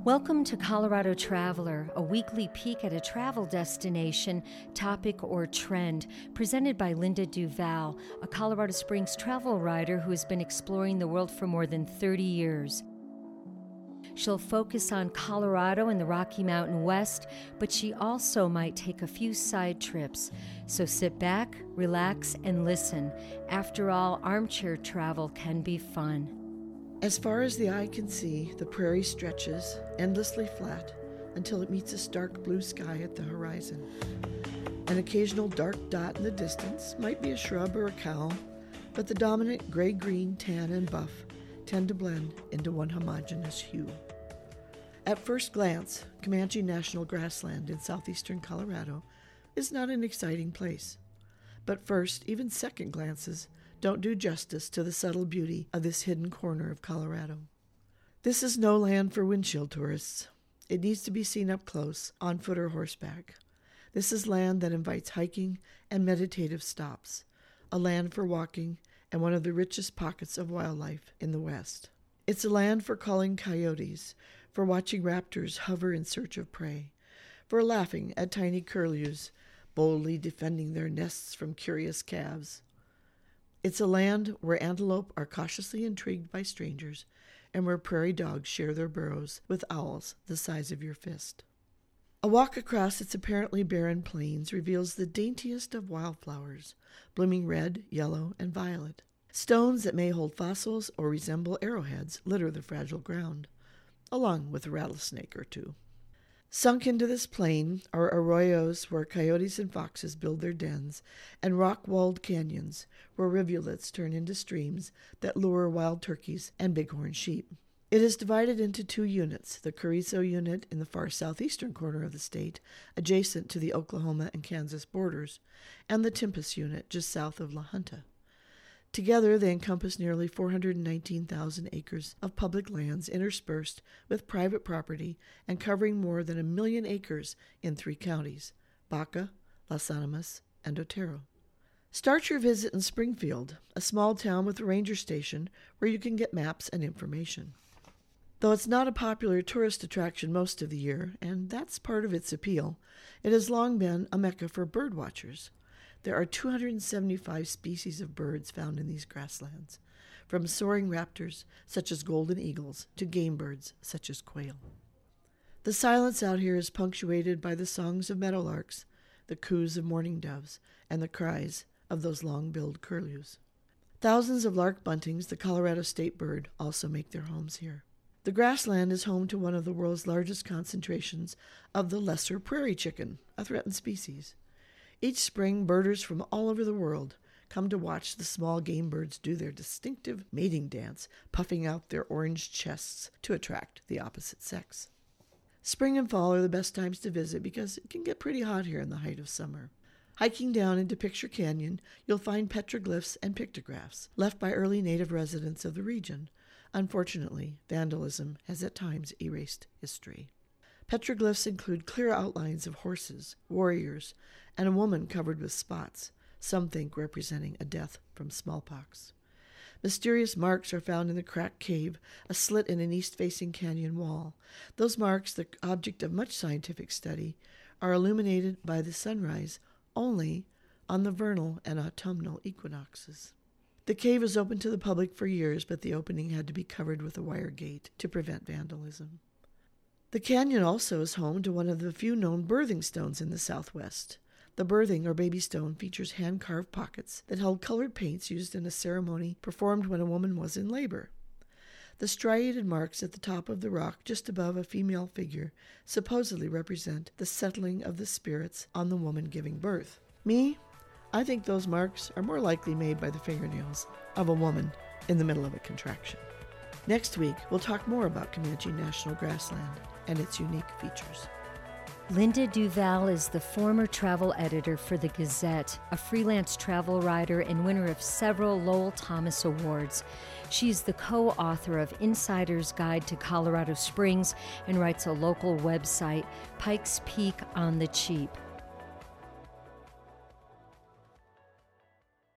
Welcome to Colorado Traveler, a weekly peek at a travel destination, topic, or trend, presented by Linda Duval, a Colorado Springs travel writer who has been exploring the world for more than 30 years. She'll focus on Colorado and the Rocky Mountain West, but she also might take a few side trips. So sit back, relax, and listen. After all, armchair travel can be fun. As far as the eye can see, the prairie stretches endlessly flat until it meets a stark blue sky at the horizon. An occasional dark dot in the distance might be a shrub or a cow, but the dominant gray-green, tan, and buff tend to blend into one homogeneous hue. At first glance, Comanche National Grassland in southeastern Colorado is not an exciting place. But first, even second glances don't do justice to the subtle beauty of this hidden corner of Colorado. This is no land for windshield tourists. It needs to be seen up close, on foot or horseback. This is land that invites hiking and meditative stops, a land for walking and one of the richest pockets of wildlife in the West. It's a land for calling coyotes, for watching raptors hover in search of prey, for laughing at tiny curlews, boldly defending their nests from curious calves. It's a land where antelope are cautiously intrigued by strangers and where prairie dogs share their burrows with owls the size of your fist. A walk across its apparently barren plains reveals the daintiest of wildflowers, blooming red, yellow, and violet. Stones that may hold fossils or resemble arrowheads litter the fragile ground, along with a rattlesnake or two. Sunk into this plain are arroyos where coyotes and foxes build their dens, and rock-walled canyons where rivulets turn into streams that lure wild turkeys and bighorn sheep. It is divided into two units, the Carrizo unit in the far southeastern corner of the state, adjacent to the Oklahoma and Kansas borders, and the Timpus unit just south of La Junta. Together, they encompass nearly 419,000 acres of public lands interspersed with private property and covering more than 1 million acres in 3 counties, Baca, Las Animas, and Otero. Start your visit in Springfield, a small town with a ranger station where you can get maps and information. Though it's not a popular tourist attraction most of the year, and that's part of its appeal, it has long been a mecca for bird watchers. There are 275 species of birds found in these grasslands, from soaring raptors, such as golden eagles, to game birds, such as quail. The silence out here is punctuated by the songs of meadowlarks, the coos of mourning doves, and the cries of those long-billed curlews. Thousands of lark buntings, the Colorado state bird, also make their homes here. The grassland is home to one of the world's largest concentrations of the lesser prairie chicken, a threatened species. Each spring, birders from all over the world come to watch the small game birds do their distinctive mating dance, puffing out their orange chests to attract the opposite sex. Spring and fall are the best times to visit because it can get pretty hot here in the height of summer. Hiking down into Picture Canyon, you'll find petroglyphs and pictographs left by early native residents of the region. Unfortunately, vandalism has at times erased history. Petroglyphs include clear outlines of horses, warriors, and a woman covered with spots, some think representing a death from smallpox. Mysterious marks are found in the cracked cave, a slit in an east-facing canyon wall. Those marks, the object of much scientific study, are illuminated by the sunrise only on the vernal and autumnal equinoxes. The cave was open to the public for years, but the opening had to be covered with a wire gate to prevent vandalism. The canyon also is home to one of the few known birthing stones in the Southwest. The birthing or baby stone features hand-carved pockets that held colored paints used in a ceremony performed when a woman was in labor. The striated marks at the top of the rock just above a female figure supposedly represent the settling of the spirits on the woman giving birth. I think those marks are more likely made by the fingernails of a woman in the middle of a contraction. Next week, we'll talk more about Comanche National Grassland and its unique features. Linda Duval is the former travel editor for The Gazette, a freelance travel writer and winner of several Lowell Thomas Awards. She's the co-author of Insider's Guide to Colorado Springs and writes a local website, Pikes Peak on the Cheap.